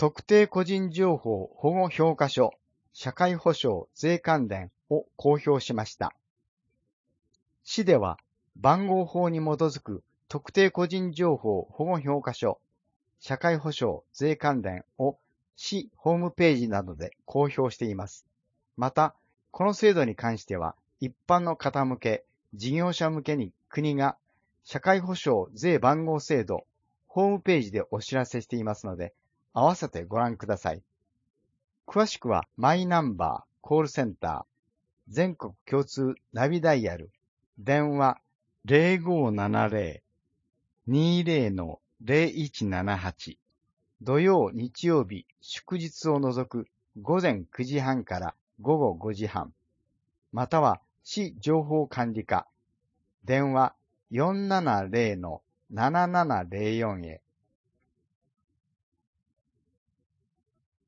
特定個人情報保護評価書、社会保障税関連を公表しました。市では番号法に基づく特定個人情報保護評価書、社会保障税関連を市ホームページなどで公表しています。また、この制度に関しては一般の方向け、事業者向けに国が社会保障税番号制度ホームページでお知らせしていますので、合わせてご覧ください。詳しくはマイナンバーコールセンター、全国共通ナビダイヤル、電話 0570-20-0178、土曜日曜日祝日を除く午前9時半から午後5時半、または市情報管理課、電話 470-7704 へ